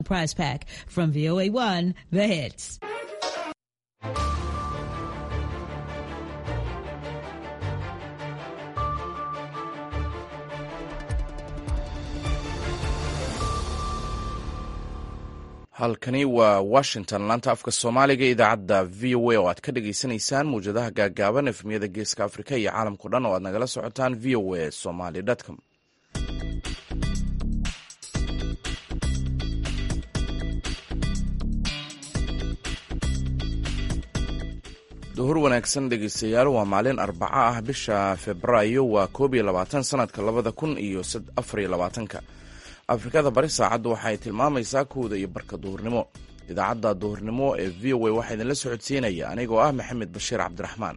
Prize Pack from VOA1, The Hits. halkani waa washington laanta afka soomaaliga idaacadda v o a oo aad ka dhagaysanaysaan mawjadaha gaagaaban efmiyada geeska afrika iyo caalamkao dhan oo aad nagala socotaan v o a somaly com. duhur wanaagsan dhegeystayaal, waa maalin arbaco ah, bisha febraayo waa 21 sanadka 2024. afrikada bari saacaddu waxay tilmaamaysaa kowda iyo barka duhurnimo. idaacadda duhurnimo ee v o a waxaa idinla socodsiinaya anigoo ah maxamed bashiir cabdiraxmaan.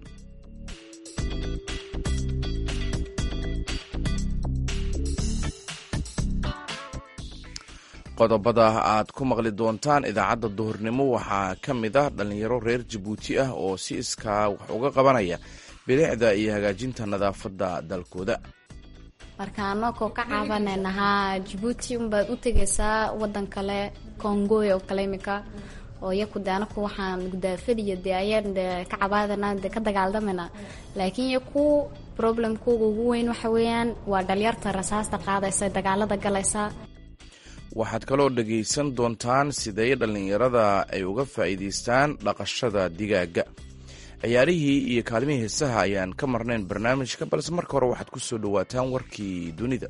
qodobada aad ku maqli doontaan idaacadda duhurnimo waxaa ka mid ah dhallinyaro reer jabuuti ah oo si iskaa wax uga qabanaya bilicda iyo hagaajinta nadaafadda dalkooda. marka anakoo ka caabanaynahaa jabuuti unbaad u tegaysaa wadan kale kongoy oo kale imika oo iyaku de anaku waxaan gudaafadiyo dee ayaan de ka cabaadana de ka dagaaldamana, laakiin iyaku problemkooga ugu weyn waxa weeyaan waa dhalinyarta rasaasta qaadaysa dagaalada galaysa. waxaad kaloo dhegaysan doontaan sidee dhallinyarada ay uga faa'iidaystaan dhaqashada digaaga. ciyaarihii iyo kaalimihii heesaha ayaan ka marnayn barnaamijka, balse marka hore waxaad ku soo dhowaataan warkii dunida.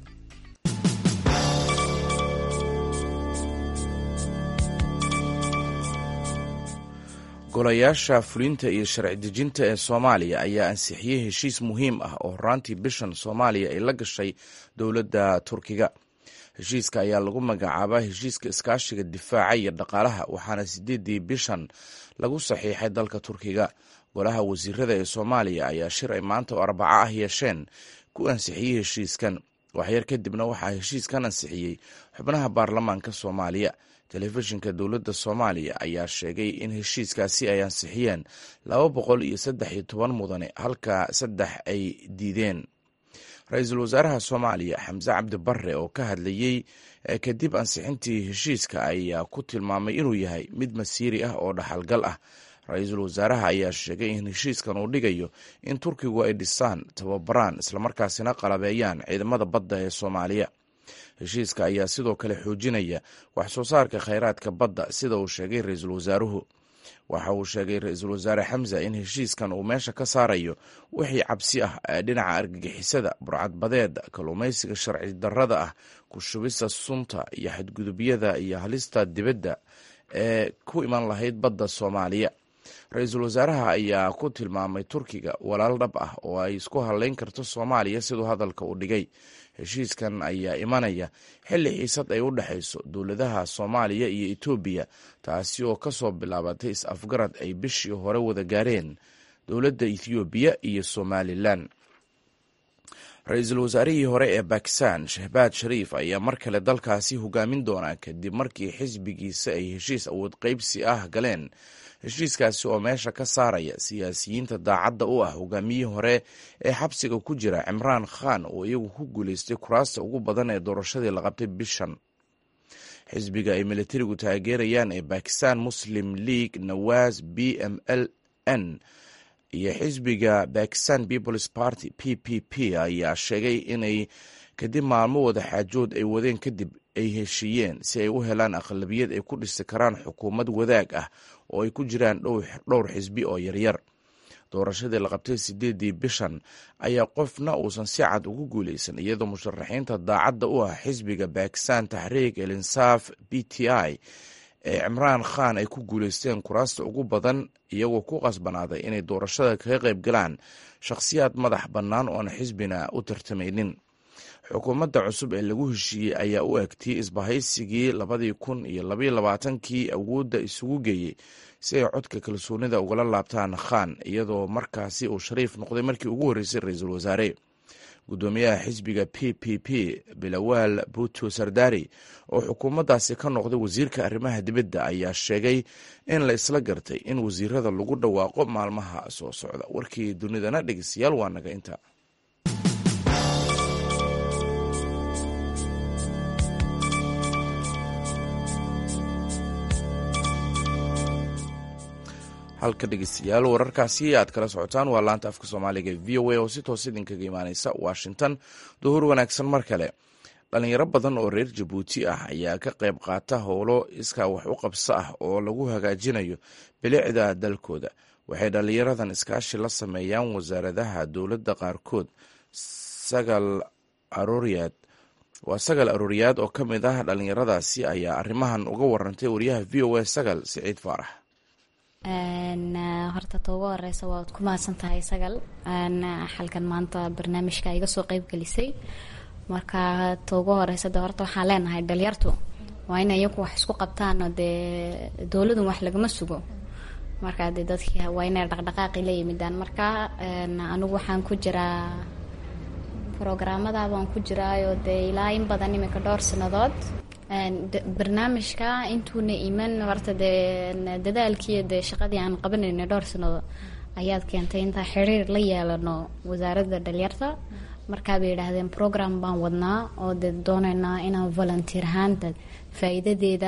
golayaasha fulinta iyo sharci dejinta ee soomaaliya ayaa ansixiyey heshiis muhiim ah oo horaantii bishan soomaaliya ay la gashay dowladda turkiga. heshiiska ayaa lagu magacaabaa heshiiska iskaashiga difaaca iyo dhaqaalaha, waxaana 8 bishan lagu saxiixay dalka turkiga. golaha wasiirada ee soomaaliya ayaa shir ay maanta oo arbaco ah yeesheen ku ansixiyey heshiiskan. waxyar kadibna waxaa heshiiskan ansixiyey xubnaha baarlamaanka soomaaliya. telefishinka dowladda soomaaliya ayaa sheegay in heshiiskaasi ay ansixiyeen 213 mudane, halka 3 ay diideen. ra-iisul wasaaraha soomaaliya xamse cabdi barre oo ka hadlayey kadib ansixintii heshiiska ayaa ku tilmaamay inuu yahay mid masiiri ah oo dhaxalgal ah. ra-iisul wasaaraha ayaa sheegay in heshiiskan uu dhigayo in turkigu ay dhisaan, tababaraan, islamarkaasina qalabeeyaan ciidamada badda ee soomaaliya. heshiiska ayaa sidoo kale xoojinaya wax soo saarka khayraadka badda, sida uu sheegay ra-iisul wasaaruhu. waxa uu sheegay ra-iisul wasaare xamse in heshiiskan uu meesha ka saarayo wixii cabsi ah ee dhinaca argagixisada, burcadbadeed, kalluumaysiga sharci darrada ah, ku shubista sunta iyo xadgudubyada iyo halista dibadda ee ku iman lahayd badda soomaaliya. ra-iisul wasaaraha ayaa ku tilmaamay turkiga walaal dhab ah oo ay isku hadlayn karto soomaaliya, siduu hadalka u dhigay. heshiiskan ayaa imanaya xilli xiisad ay u dhexayso dowladaha soomaaliya iyo etoobiya, taasi oo kasoo bilaabatay is-afgarad ay bishii hore wada gaareen dowladda ethoobiya iyo somalilan. ra-iisul wasaarihii hore ee bakistan shehbaad shariif ayaa mar kale dalkaasi hogaamin doonaa kadib markii xisbigiisa ay heshiis awood qaybsi ah galeen. heshiiskaasi oo meesha ka saaraya siyaasiyiinta daacadda u ah hogaamiyihii hore ee xabsiga ku jira cimraan khan oo iyagu ku guulaystay kuraasta ugu badan ee doorashadii la qabtay bishan. xisbiga ay militarigu taageerayaan ee bakistan muslim league nawaz BMLN iyo xisbiga bakistan peoples party PPP ayaa sheegay inay kadib maalmo wada xaajood ay wadeen kadib ay heshiiyeen si ay u helaan aqlabiyad ay ku dhisi karaan xukuumad wadaag ah oo ay ku jiraan dhowr xisbi oo yaryar. doorashadii la qabtay 8 bishan ayaa qofna uusan si cad ugu guulaysan, iyadoo musharaxiinta daacadda u ah xisbiga bakistan taxriik el insaaf PTI ee cimraan khan ay ku guulaysteen kuraasta ugu badan, iyagoo ku qasbanaaday inay doorashada kaga qayb galaan shakhsiyaad madax bannaan oo aan xisbina u tartamaynin. xukuumadda cusub ee lagu heshiiyey ayaa u egtay isbahaysigii 2022 awoodda isugu geeyey si ay codka kalsoonida ugala laabtaan khan, iyadoo markaasi uu shariif noqday markii ugu horreysay ra-iisul wasaare. gudoomiyaha xisbiga PPP bilawaal buto sardari oo xukuumaddaasi ka noqday wasiirka arrimaha dibadda ayaa sheegay in la isla gartay in wasiirada lagu dhawaaqo maalmaha soo socda. warkii dunidana dhegeystayaal waa naga inta. halka dhegeystayaal wararkaasi aad kala socotaan waa laanta afka soomaaliga v o a oo si toos idinkaga imaaneysa washington. duhur wanaagsan mar kale. dhalinyaro badan oo reer jabuuti ah ayaa ka qayb qaata howlo iskaa wax u qabso ah oo lagu hagaajinayo bilicda dalkooda. waxay dhalinyaradan iskaashi la sameeyaan wasaaradaha dowladda qaarkood. sagal arooriyaad oo ka mid ah dhalinyaradaasi ayaa arrimahan uga warantay wariyaha v o a sagal siciid faarax. horta ta ugu horeysa waad ku mahadsan tahay sagal xalkan maanta barnaamijka iga soo qeyb gelisay. marka ta ugu horeysa de horta waxaan leenahay dhalinyartu waa inay iyagu wax isku qabtaan oo dee dowladun wax lagama sugo. marka dee dadkii waa inay dhaqdhaqaaqi la yimidaan. marka anigu waxaan ku jiraa programada baan ku jiraayo dee ilaa in badan iminka dhowr sanadood. barnaamijka intuuna iman horta dee dadaalkii dee shaqadii aan qabanayna dhowr sanadood ayaad keentay intaa xiriir la yeelano wasaaradda dhalinyarta. markaa bay yidhaahdeen program baan wadnaa oo dee doonaynaa inaan volunteer ahaanta faa'iidadeeda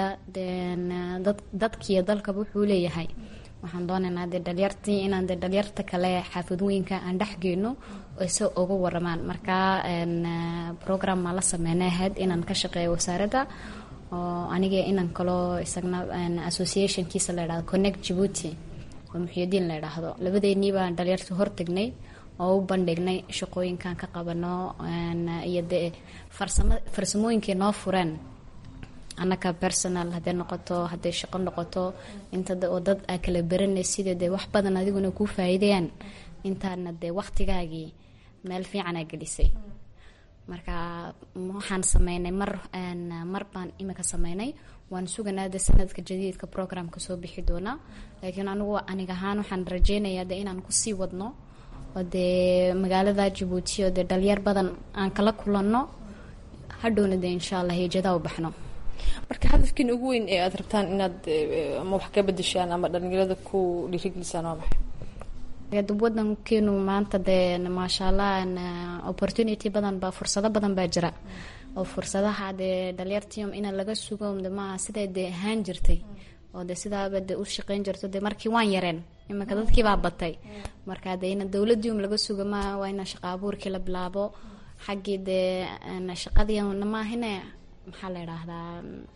dadkiiyo dalkaba wuxuu leeyahay. waxaan doonaynaa dee dhalinyartii inaan dee dhalinyarta kale xaafadooyinka aan dhexgeyno oo se uga waramaan. markaa program maa la sameynay ahayd inaan ka shaqeeyo wasaaradda oo aniga inan kaloo isagna associationkiisa la yidhahdo connect Djibouti oo muxyidiin la yidhaahdo labadeennii baan dhalinyarta hortagnay oo u bandhignay shaqooyinkan ka qabano iyo dee farsamooyinkii noo fureen annaka personal hadday noqoto hadday shaqo noqoto inta oo dad aa kala baranay sida dee wax badan adiguna kuu faa'iidayaan intaana dee waqtigaagii meel fiican aa gelisay. marka waxaan sameynay mar baan imika sameynay waan suganaa dee sanadka jadiidka programka soo bixi doonaa. laakiin aniga ahaan waxaan rajeynayaa dee inaan kusii wadno oo dee magaalada Djibouti oo dee dhalinyar badan aan kala kulanno hadhowna dee insha allah hijada u baxno. marka hadafkiin ugu weyn ee aad rabtaan inaad ama wax ka bedeshaan ama dhalinyarada ku dhiirigelisaan waa maxay? wadankeenu maanta dee maasha allah opportunity badan baa fursado badan baa jira oo fursadaha dee dhalinyartium in laga sugo maaha siday dee ahaan jirtay oo dee sidaaba dee u shaqeyn jirto dee markii waan yareen iminka dadkii baa batay. marka dee in dowladium laga sugo maaha waa in shaqa abuurkii la bilaabo xaggii dee shaqadii maahine maxaa la yidhaahdaa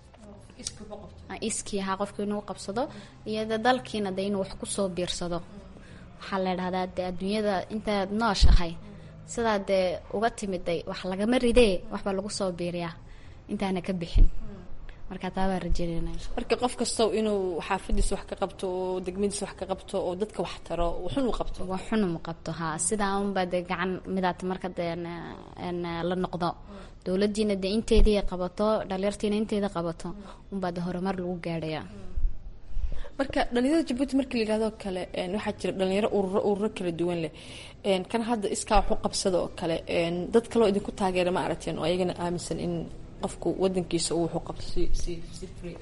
iskii ahaa qofkii inuu qabsado iyo dee dalkiina dee inuu wax kusoo biirsado. waxaa la yidhahdaa dee adduunyada intaad nooshahay sidaa dee uga timiday wax lagama ridee waxbaa lagu soo biiriyaa intaana ka bixin. marka taa baan rajeynayna marka qof kasta inuu xaafadiisa wax ka qabto oo degmadiisa wax ka qabto oo dadka wax taro wuxuu qabto wuxuu qabto ha sidaa unba dee gacan midaata marka dee la noqdo dowladiina dee inteedii qabato dhalinyartiina inteeda qabato unbaa dee horumar lagu gaadhaya. marka dhalinyarada Djibouti markii la yiraahdo kale waxaa jira dhalinyaro ururo kala duwan leh kan hadda iskaa wax u qabsado oo kale dad kale oo idinku taageera ma aragteen oo ayagana aaminsan in qofku wadankiisa uu wuxuu qabto si free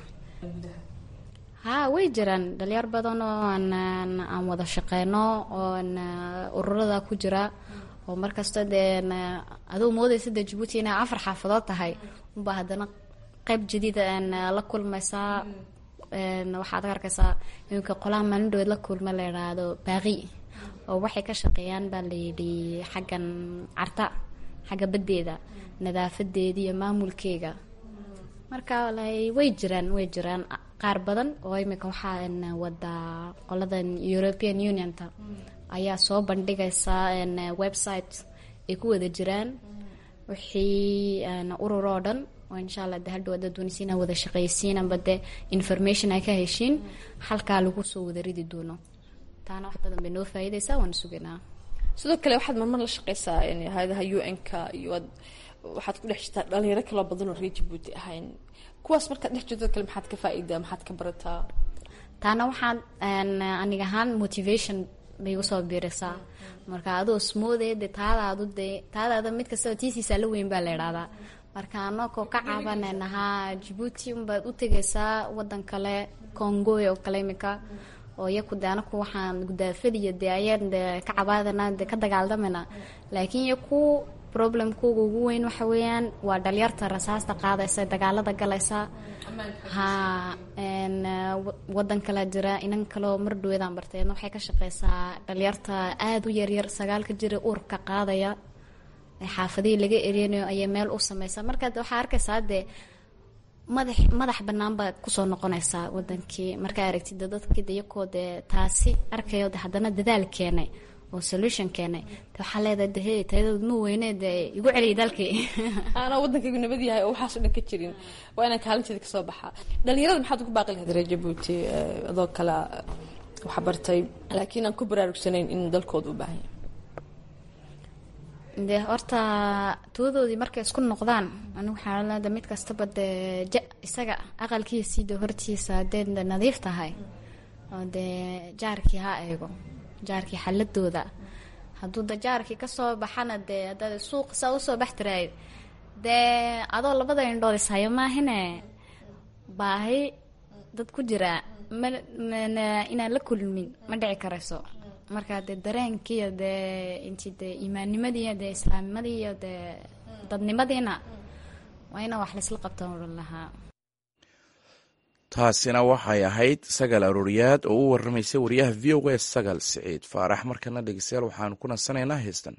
ha way jiraan dhalinyar badan oo aan wada shaqeyno oo ururada ku jira oo markasta dee aduu moodaysa dee Djibouti inay 4 xaafadood tahay unbaa haddana qayb jadiida la kulmaysaa. waxaad arkaysaa iminka qolaha maalin dhaweed la kulma la yidhaahdo baaqi oo waxay ka shaqeeyaan baa layidhi xaggan carta xagga badeeda nadaafadeeda iyo maamulkeega. marka way jiraan qaar badan oo iminka waxaa wadaa qoladan European Unionta ayaa soo bandhigaysa website ay ku wada jiraan wixii urur oo dhan oo insha Allah hadhow dadweynaha wada shaqaysiin amba de information ay ka heshiin halka lagu soo wada ridi doono. taana wax badan bay noo faa'iideysaa waan suganaa. sidoo kale waxaad marmar la shaqeysaa hay'adaha UN-ka iyo waxaad ku dhex jirtaa dhalinyaro kala badan oo reer Djibouti ahayn kuwaas markaad dhex jirto kale maxaad ka faa'iidaa maxaad ka barataa? taana waxaan aniga ahaan motivation bay u soo biiraysaa. marka adoo smoothede taadaada mid kasta tiisiisa la weyn baa la yiraahdaa. marka anako ka caabanaynaha Djibouti umbaad u tagaysaa wadan kale Congo oo kale imika oo yaku daanaku waxaan gudaafadiyo dee ayaan ka cabaadana ka dagaaldamayna. laakiin yaku problemkooga ugu weyn waxa weeyaan waa dhalinyarta rasaasta qaadaysa dagaalada galaysa ha wadan kala jira inan kaloo mar dhaweedaan barteedna waxay ka shaqeysaa dhalinyarta aada u yaryar 9 jira uurka qaadaya xaafadihii laga erinayo ayay meel u sameysaa marka waxaa arkaysaa dee madax bannaan baa kusoo noqonaysaa wadankii markaa aragtid dadkii iyakoo dee taasi arkayo de haddana dadaal keenay oo solution keenay waxaa leedahay hey tayadooda ma weyne dee igu celiya dalkii aanaa wadankaygu nabad yahay oo waxaas oo dhan ka jirin waa inaan kaalinteeda kasoo baxaa dhalinyarada maxaad ku baaqi lahayd reer Jabuuti adoo kale wax bartay laakiin aan ku baraarugsanayn in dalkooda u baahan yahay de horta tuudoodii markay isku noqdaan anigu waxaa leedahay mid kastaba dee isaga aqalkiisii de hortiisa dee nadiif tahay oo dee jaarkii ha eego jaarkii xaladooda hadduu da jaarkii kasoo baxana dee haddaad suuq saa usoo bax tirayd dee adoo labada indhood ishayo maahine baahi dad ku jira inaan la kulmin ma dhici karayso marka dee dareenkiiyo dee intii dee iimaannimadiiyo dee islaamnimadii iyo dee dadnimadiina waa inaan wax laisla qabtaan odhan lahaa taasina waxay ahayd Sagal Arooriyaad oo u warramaysay wariyaha VOA Sagal Siciid Faarax markana dhegeystayaal waxaan ku nasanaynaa heestan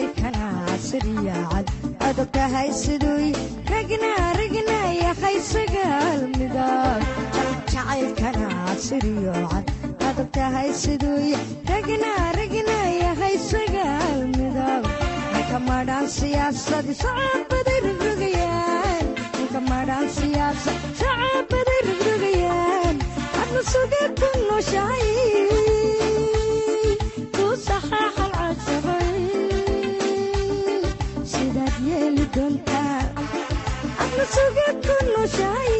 jacaylkana siriyacad adogtahay siduy ragna yahay sagaal midab jacaylkana siriyacad adogtahay siduy ragna yahay sagaal midab kamadhaan siyaasadi sacabaday rogrogayaan kamadhaan siyaasa sacabaday rogrogayaan adna suga ku nooshahay ku saxaaxal casabay sidaad yeeli doontaa adna suga ku nooshahay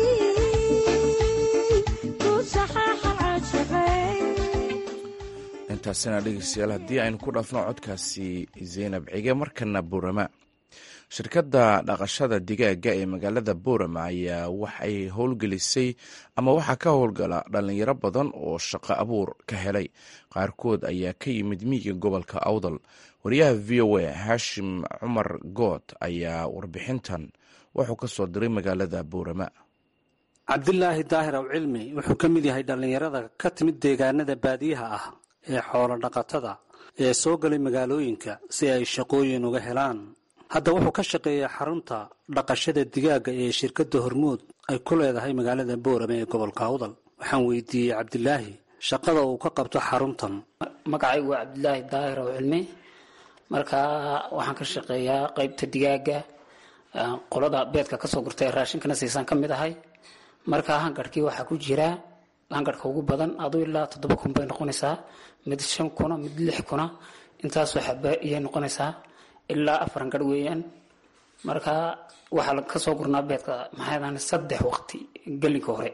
ku saxaaxal casabay. intaasina dhegeystayaal haddii aynu ku dhaafno codkaasi zaynab cige. markana buurama, shirkadda dhaqashada digaaga ee magaalada buurama ayaa waxay howlgelisay ama waxaa ka howlgala dhalinyaro badan oo shaqo abuur ka helay. qaarkood ayaa ka yimid miyiga gobolka awdal. wariyaha v o a haashim cumar good ayaa warbixintan wuxuu ka soo diray magaalada buurama. cabdilaahi daahir aw cilmi wuxuu ka mid yahay dhallinyarada ka timid deegaanada baadiyaha ah ee xoolo dhaqatada ee soo galay magaalooyinka si ay shaqooyin uga helaan. hadda wuxuu ka shaqeeyaa xarunta dhaqashada digaagga ee shirkadda hormuud ay ku leedahay magaalada boorame ee gobolka awdal. waxaan weydiiyey cabdilaahi shaqada uu ka qabto xaruntan. magacaygu waa cabdilaahi daahir aw cilmi. markaa waxaan ka shaqeeyaa qaybta digaagga, qolada beedka kasoo gurta ee raashinkana siisaan ka mid ahay. markaa hangarhkii waxaa ku jira hangarhka ugu badan aduu ilaa 7 kun bay noqonaysaa, mid 5 kuna, mid 6 kuna, intaasoo xaba iyay noqonaysaa, ilaa 4 hangarh weeyaan. markaa waxaa ka soo gurnaa beedka maxaydaan 3 waqti gelinka hore,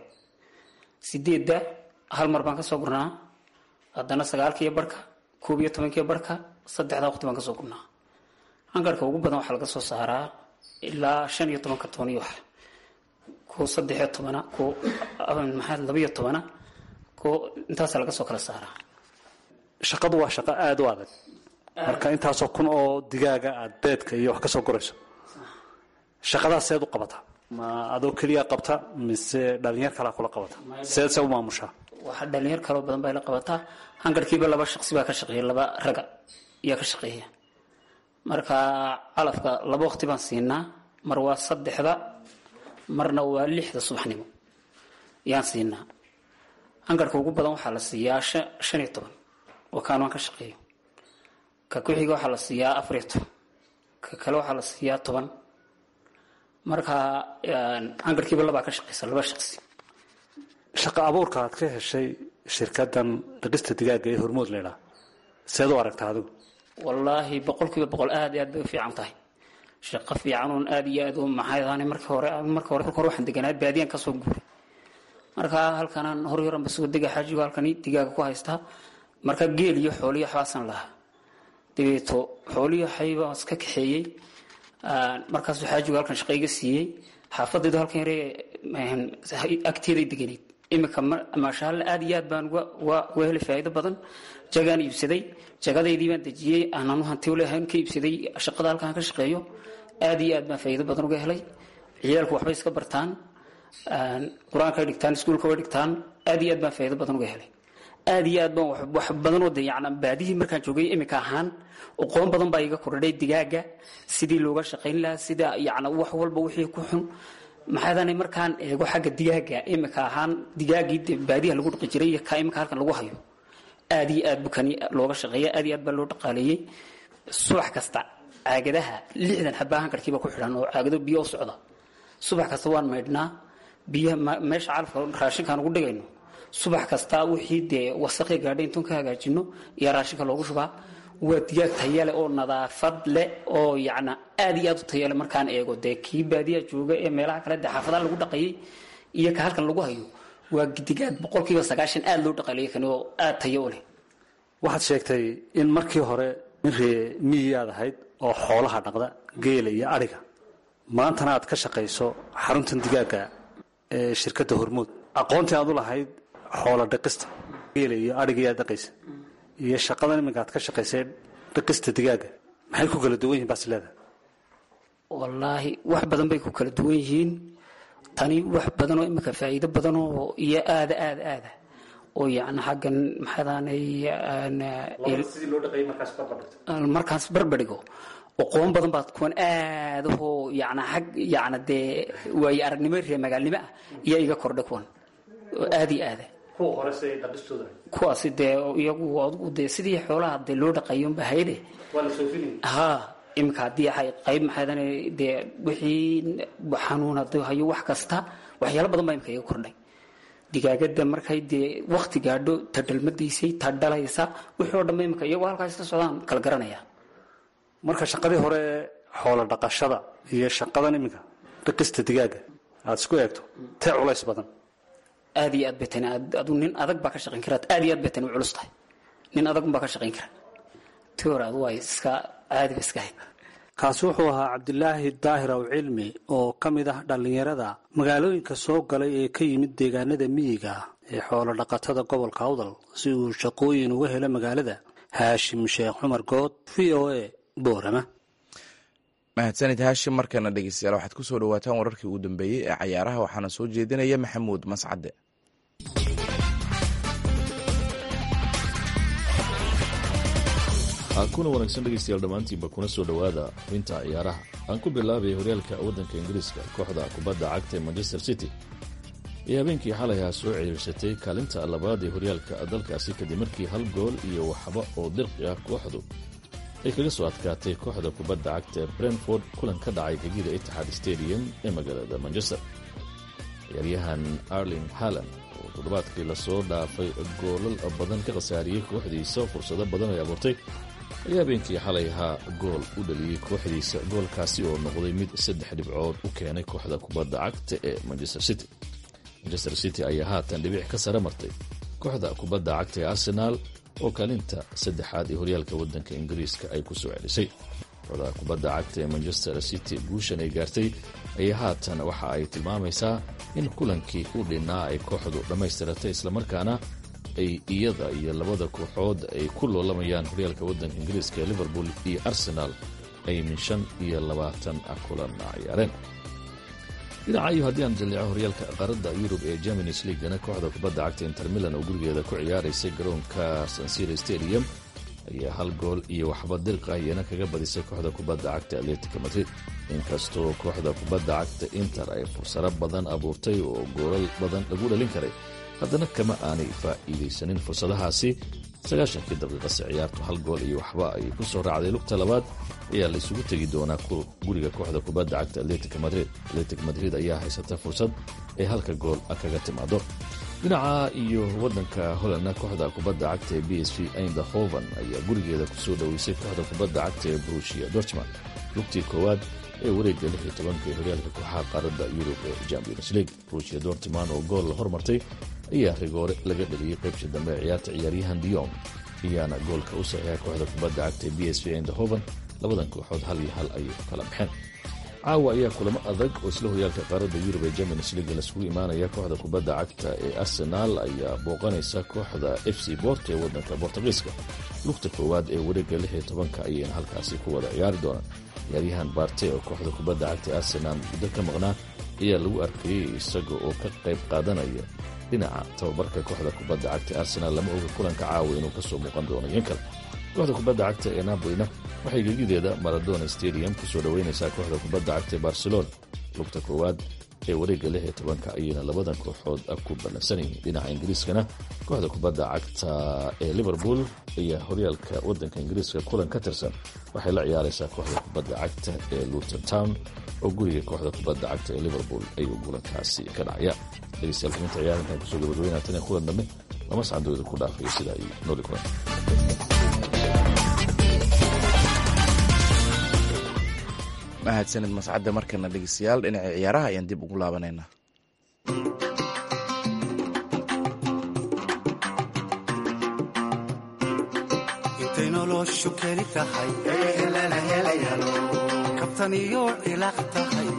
8 hal mar baan ka soo gurnaa, haddana 9 barka, 11 barka, 3 waqti baan ka soo gurnaa. hangarhka ugu badan waxaa laga soo saaraa ilaa 15 kartoon iyo wax, ku 13 ku 12 ku intaas laga soo kala saaraa. shaqadu waa shaqo aad u adag. marka intaasoo kun oo digaaga aad beedka iyo wax ka soo gurayso, shaqadaas seed u qabata? ma adoo keliya qabta mise dhalinyar kala kula qabata? seed se u maamushaa? waxa dhalinyar kale badan bay la qabataa. hangarkiiba 2 shaqsi baa ka shaqeeya, 2 raga iyo ka shaqeeya. marka calafka 2 waqti baan siinaa, mar waa 3 marna waa 6 subaxnimo yaan siinaa. hangarka ugu badan waxaa la siiyaa 15 oo kaan waan ka shaqeeyo. ka ku xiga waxaa la siiyaa 14, ka kale waxaa la siiyaa 10. marka hangarkiiba 2 ka shaqeysa, 2 shaqsi. shaqa abuurka aad ka heshay shirkaddan dhaqista digaaga ee hormuud leedahay seed u aragtaa adigu? wallaahi 100% aad iyo aad bay u fiican tahay. shaqo fiican oo aad iyo aad u maxaydaan. marka hore waxaan deganaa baadiyan ka soo guuray. marka halkanaan horyaran bas wadiga xaajiga halkani digaaga ku haystaa. marka geel iyo xooliyo xaasan lahaa, dibeeto xooliyo xayba iska kaxeeyay. markaas xaajiga halkan shaqayga siiyay, xaafadaydu halkan yare agteeday deganeed. imika maasha Allah aad iyo aad baan uga helay faa'iido badan. jagaan iibsaday, jagadaydii baan dejiyey, aanan hanti u leeyahay ka iibsaday shaqada halkan ka shaqeeyo. aad iyo aad baan faa'iido badan uga helay. ciyaalku waxbay iska bartaan, quraanka dhigtaan, iskuulka way dhigtaan. aad iyo aad baan faa'iido badan uga helay. aad iyo aad baan wax badan oo yacni baadihii markaan joogay imika ahaan aqoon badan baa iga kordhay digaaga, sidii looga shaqayn lahaa, sida yacni wax walba wixii ku xun maxaadaan markaan eego xagga digaaga imika ahaan digaagii baadiyaha lagu dhaqi jiray iyo ka imika halkan lagu hayo. aad iyo aad bukani looga shaqeeya, aad iyo aad baa loo dhaqaaleeyay. subax kasta caagadaha 60 xabaa hangarkiiba ku xidhan oo caagado biyo u socda. subax kasta waan maydhnaa biyaha meesha calafka raashinkaan ugu dhigayno. subax kasta wixii dee wasakh gaadhay intaan ka hagaajino iyo raashinka loogu shubaa. waa digaag tayo leh oo nadaafad leh oo yacni aad iyo aad u tayo leh. markaan eego dee kii baadiyaha jooga ee meelaha kale dee xaafadaha lagu dhaqayay iyo ka halkan lagu hayo, waa digaag 90% aad loo dhaqaaleeyay kan oo aad tayo leh. waxaad sheegtay in markii hore in miyi aad ahayd oo xoolaha dhaqda, geela iyo ariga. maantana aad ka shaqayso xaruntan digaaga ee shirkadda hormuud. aqoontii aad u lahayd xoolo dhaqista, geela iyo ariga aad dhaqaysa, iyo shaqadan iminka aad ka shaqaysay dhaqista digaaga, maxay ku kala duwan yihiin baas leedahay? wallaahi wax badan bay ku kala duwan yihiin. tani wax badan oo imika faa'iido badan oo iyo aad oo yacni xaggan maxaadaanay markaas barbardhigo aqoon badan baad kuwan aad oo yacni xag yacni dee waayo aragnimo reer magaalnimo ah iyo iga kordha kuwan oo aad iyo aada kuwaasi dee iyagu dee sidii xoolaha dee loo dhaqayo unba hayde ha imika haddii qayb maxaadana dee wixii xanuun hadduu hayo wax kasta waxyaalo badan baa imika iga kordhay digaagada markay dee wakti gaadho ta dhalmadiisay ta dhalaysa wixii oo dhanba imika iyagoo halkaas la socdaan kala garanaya marka shaqadii hore xoolo dhaqashada iyo shaqadan iminka dhaqista digaaga aad isku eegto tee culays badan aad iyo aad bay tani adu nin adag baa ka shaqayn karaa aad iyo aad bay tani u culus tahay nin adag baa ka shaqayn kara tii hore adu waa iska caadi ba iska hayd kaasi wuxuu ahaa cabdilaahi daahir aw cilmi oo ka mid ah dhallinyarada magaalooyinka soo galay ee ka yimid deegaanada miyiga ee xoolo dhaqatada gobolka awdal si uu shaqooyin uga helo magaalada. haashim sheekh cumar good, v o a boorama. mahadsanid haashim. markana dhegeystayaal waxaad ku soo dhawaataan wararkii ugu dambeeyey ee cayaaraha waxaana soo jeedinaya maxamuud mascade. kuna wanaagsan dhegeystayaal dhammaantiinba kuna soo dhowaada xubinta ciyaaraha. aan ku bilaabay horyaalka waddanka ingiriiska. kooxda kubadda cagta ee manchester city iyo habeenkii xalayha soo ciriirsatay kaalinta labaad ee horyaalka dalkaasi kadib markii 1 gool iyo waxba oo dirqi ah kooxdu ay kaga soo adkaatay kooxda kubadda cagta ee brentford kulan ka dhacay gegida Etihad Stadium ee magaalada Manchester. ciyaaryahan Erling Haaland oo toddobaadkii lasoo dhaafay goolal badan ka khasaariyey kooxdiisa fursado badan ay abuurtay ayaa habeenkii xalayha gool u dhaliyey kooxdiisa. goolkaasi oo noqday mid 3 dhibcood u keenay kooxda kubadda cagta ee Manchester City. Manchester City ayaa haatan dhibic ka sare martay kooxda kubadda cagta ee Arsenal oo kaalinta saddexaad ee horyaalka waddanka ingiriiska ay ku soo celisay. kooxda kubadda cagta ee Manchester City guushan ay gaartay ayaa haatan waxa ay tilmaamaysaa in kulankii u dhinaa ay kooxdu dhammaystiratay islamarkaana ay iyada iyo labada kooxood ay ku loolamayaan horyaalka waddanka ingiriiska ee Liverpool iyo Arsenal ay min 25 kulan ciyaareen. dhinacayo haddii aan jaleeco horyaalka qaaradda Yurub ee Champions League-na kooxda kubadda cagta Inter Milan oo gurigeeda ku ciyaaraysay garoonka San Siro Stadium ayaa 1 gool iyo waxba dirqa ayana kaga badisay kooxda kubadda cagta Atletico Madrid. inkastoo kooxda kubadda cagta Inter ay fursado badan abuurtay oo goolal badan lagu dhalin karay, haddana kama aanay faa'iidaysanin fursadahaasi. 90 daqiiqo ciyaartu 1 gool iyo waxba ay ku soo raacday. lugta labaad ayaa la isugu tegi doonaa guriga kooxda kubadda cagta Atletico Madrid. Atletico Madrid ayaa haysata fursad ay 1 gool kaga timaado. dhinaca iyo waddanka Holland kooxda kubadda cagta ee PSV Eindhoven ayaa gurigeeda ku soo dhaweysay kooxda kubadda cagta ee Borussia Dortmund. lugtii koowaad ee wareegga 16 ee horyaalka kooxaha qaaradda Yurub ee Champions League. Borussia Dortmund oo gool la hormartay ayaa rigoore laga dhaliyay qaybtii dambe ee ciyaarta. ciyaaryahan De Jong ayaana goolka u saxiixay kooxda kubadda cagta ee PSV Eindhoven. labadan kooxood 1-1 ayay kala baxeen. caawa ayaa kulamo adag oo isla horyaalka qaaradda Yurub ee Champions League laskugu imaanaya. kooxda kubadda cagta ee Arsenal ayaa booqanaysa kooxda FC Porto ee waddanka Boortaqiiska. lugta koowaad ee wareegga 16 ayayna halkaasi ku wada ciyaari doonaan. ciyaaryahan Partey oo kooxda kubadda cagta Arsenal muddo ka maqnaa ayaa lagu arkayay isaga oo ka qayb qaadanaya dhinaca tababarka kooxda kubadda cagta Arsenal. lama oga kulanka caawa inuu ka soo muuqan doono in kale. kooxda kubadda cagta ee Napoli waxay gegideeda Maradona Stadium ku soo dhaweynaysaa kooxda kubadda cagta ee Barcelona. lugta koowaad ee wareegga 16 ayayna labadan kooxood ku ballansanayeen. dhinaca Ingiriiskana kooxda kubadda cagta ee Liverpool ayaa horyaalka waddanka Ingiriiska kulan ka tirsan waxay la ciyaaraysaa kooxda kubadda cagta ee Luton Town oo guriga kooxda kubadda cagta ee Liverpool ayuu kulankaasi ka dhacaya. dhegeystayaal kuminta ciyaaranka kusoo gabagabeynaa tan kulan dambe lama sacdooda ku dhaafayo sida ay nooli kulan. mahadsanid mascadda. markana dhegeystayaal dhinaca ciyaaraha ayaan dib ugu laabanaynaa. intay noloshu keli tahay kabtan iyo ilaaq tahay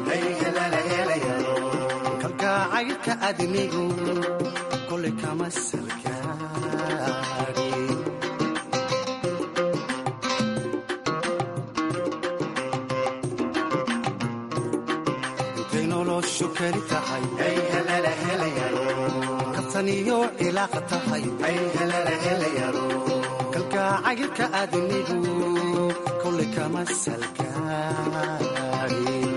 kalgacaylka adnigu kolay kama salgaari noloshu keli tahay kabtan iyo ilaaq tahay kalgacaylka adnigu kolay kama salgaarin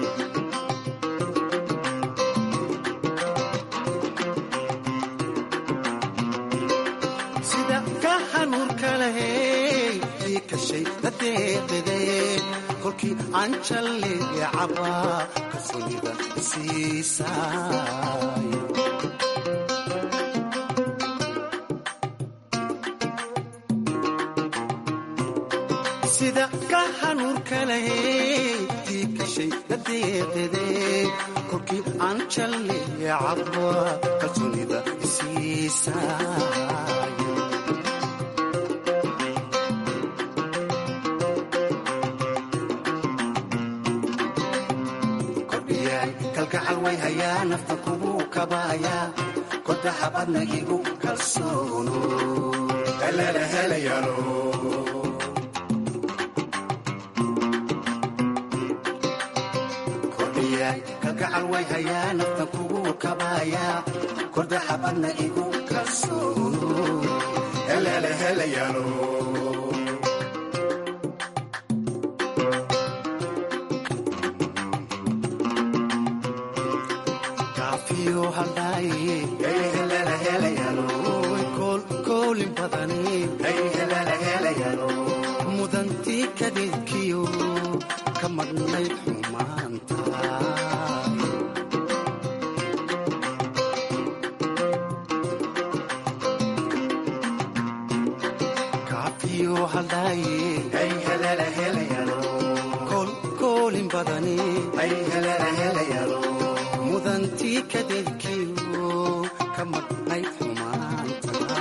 sida ka hanuunka lahey ii kashay dadeeqidee kolkii aan jalleecaba kalsoonida siisaay sida ka hanuunka lahey ii kashay dadeeqidee kolkii aan jalleecaba kalsoonida siisaay kalgacal way hayaa nafta kugu kabaaya kodaha badna igu kalsoono kalala helayaalo kordhiyaay kalgacal way hayaa nafta kugu kabaaya kodaha badna igu kalsoono kalala helayaalo mudantii kadeedkiyo ka madhnayd xumaanta kaafiyo haldhaaye koolkoolin badani mudantii kadeedkiyo ka madhnayd xumaanta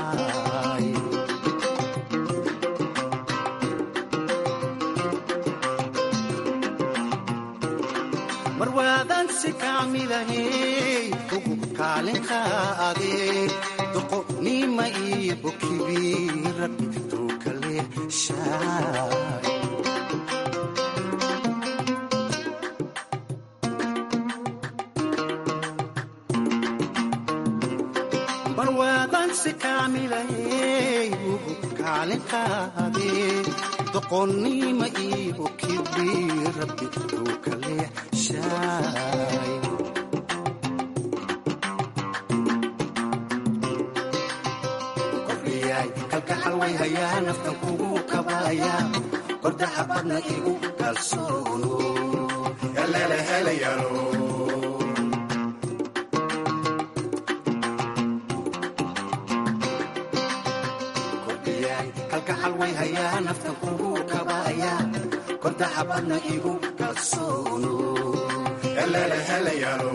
marwaadan si kaamilahey ugu kaalinkaade doqonima iyo bokibi rabbi tuukaleeshaay marwaadan si kaamilahey ugu kaalinkaade doqonima iyo bokibi rabbi tuukaleeshaay kalgacal way hayaa naftan kugu kabaaya kordaha badna igu kalsoono kalala helayaalo kalgacal way hayaa naftan kugu kabaaya kordaha badna igu kalsoono kalala helayaalo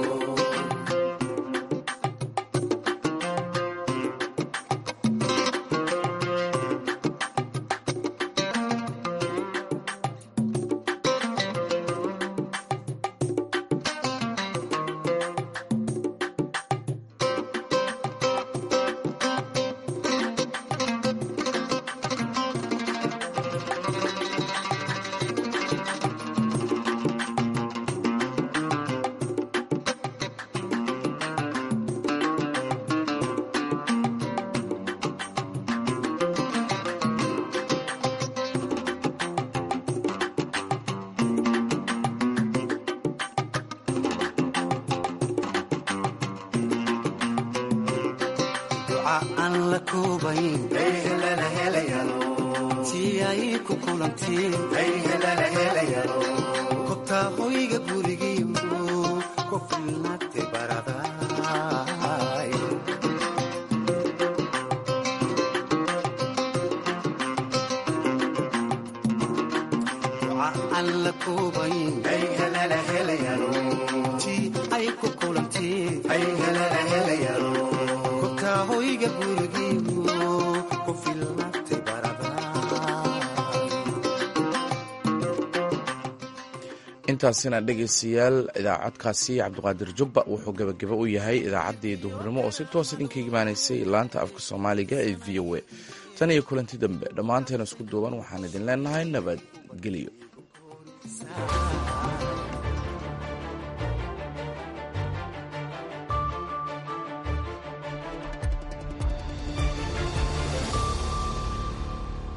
kobtaa hoyga gurigiyo ku filnaate baradaay duca aan la koobayn ti ay ku kulantee kobtaa hoyga gurigiyo ku filnaate intaasina dhegaystayaal idaacadkaasi cabdiqaadir jubba wuxuu gebageba u yahay idaacaddii duhurnimo oo si toos idinka imaanaysay laanta afka soomaaliga ee v o a tan iyo kulanti dambe dhammaanteena isku duuban waxaan idin leenahay nabadgelyo.